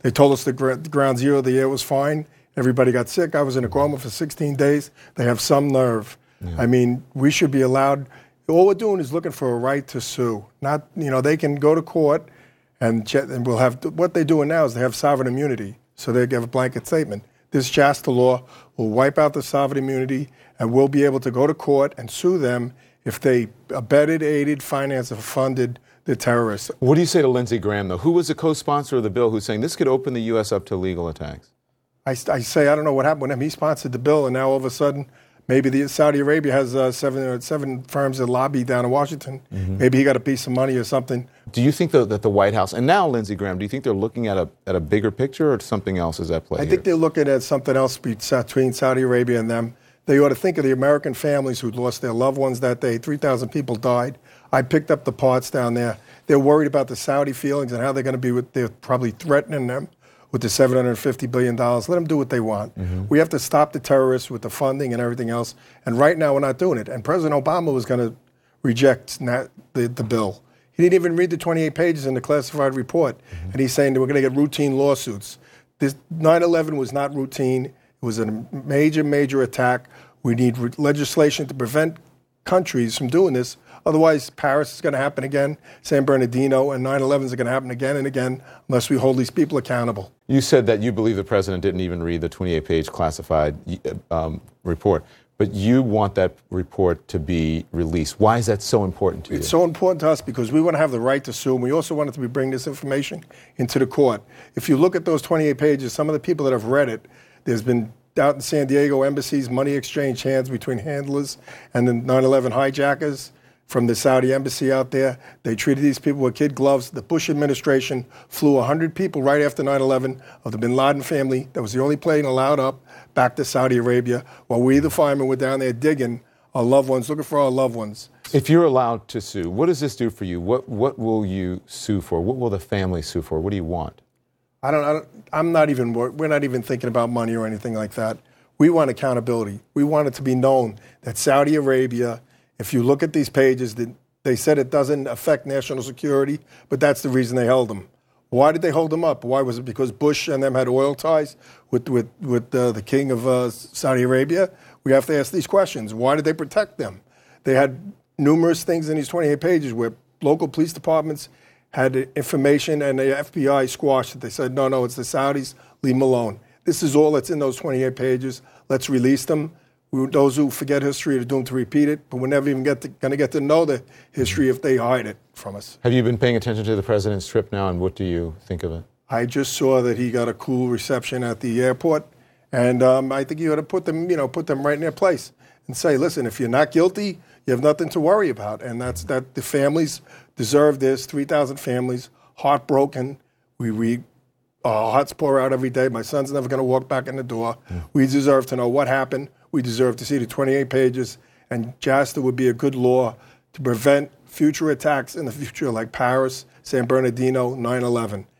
They told us the ground zero of the air was fine. Everybody got sick. I was in a coma for 16 days. They have some nerve. Yeah. I mean, we should be allowed. All we're doing is looking for a right to sue. Not, they can go to court and we'll have, what they're doing now is they have sovereign immunity. So they give a blanket statement. This JASTA law will wipe out the sovereign immunity, and we'll be able to go to court and sue them if they abetted, aided, financed, or funded the terrorists. What do you say to Lindsey Graham, though, who was a co-sponsor of the bill, who's saying this could open the U.S. up to legal attacks? I say, I don't know what happened with him. He sponsored the bill, and now all of a sudden, maybe Saudi Arabia has seven firms that lobby down in Washington. Mm-hmm. Maybe he got a piece of money or something. Do you think that the White House, and now Lindsey Graham, do you think they're looking at a bigger picture, or something else is at play I think they're looking at something else between Saudi Arabia and them. They ought to think of the American families who lost their loved ones that day. 3,000 people died. I picked up the parts down there. They're worried about the Saudi feelings and how they're going to be they're probably threatening them with the $750 billion. Let them do what they want. Mm-hmm. We have to stop the terrorists with the funding and everything else. And right now we're not doing it. And President Obama was going to reject the bill. He didn't even read the 28 pages in the classified report. Mm-hmm. And he's saying that we're going to get routine lawsuits. This 9/11 was not routine. It was a major, major attack. We need legislation to prevent countries from doing this. Otherwise, Paris is going to happen again, San Bernardino, and 9/11s are going to happen again and again unless we hold these people accountable. You said that you believe the president didn't even read the 28-page classified report, but you want that report to be released. Why is that so important to you? It's so important to us because we want to have the right to sue, and we also wanted to bring this information into the court. If you look at those 28 pages, some of the people that have read it, there's been out in San Diego embassies, money exchange hands between handlers and the 9/11 hijackers from the Saudi embassy out there. They treated these people with kid gloves. The Bush administration flew 100 people right after 9/11 of the bin Laden family. That was the only plane allowed up back to Saudi Arabia, while we, the firemen, were down there digging our loved ones, looking for our loved ones. If you're allowed to sue, what does this do for you? What will you sue for? What will the family sue for? What do you want? We're not even thinking about money or anything like that. We want accountability. We want it to be known that Saudi Arabia, if you look at these pages, they said it doesn't affect national security, but that's the reason they held them. Why did they hold them up? Why was it? Because Bush and them had oil ties with the king of Saudi Arabia? We have to ask these questions. Why did they protect them? They had numerous things in these 28 pages where local police departments had information and the FBI squashed it. They said, no, it's the Saudis, leave them alone. This is all that's in those 28 pages. Let's release them. Those who forget history are doomed to repeat it, but we're never even going to get to know the history if they hide it from us. Have you been paying attention to the president's trip now, and what do you think of it? I just saw that he got a cool reception at the airport, and I think you ought to put them right in their place and say, listen, if you're not guilty, you have nothing to worry about, and that's that the families deserve this. 3,000 families, heartbroken. Our hearts pour out every day. My son's never going to walk back in the door. Mm. We deserve to know what happened. We deserve to see the 28 pages, and JASTA would be a good law to prevent future attacks in the future like Paris, San Bernardino, 9/11.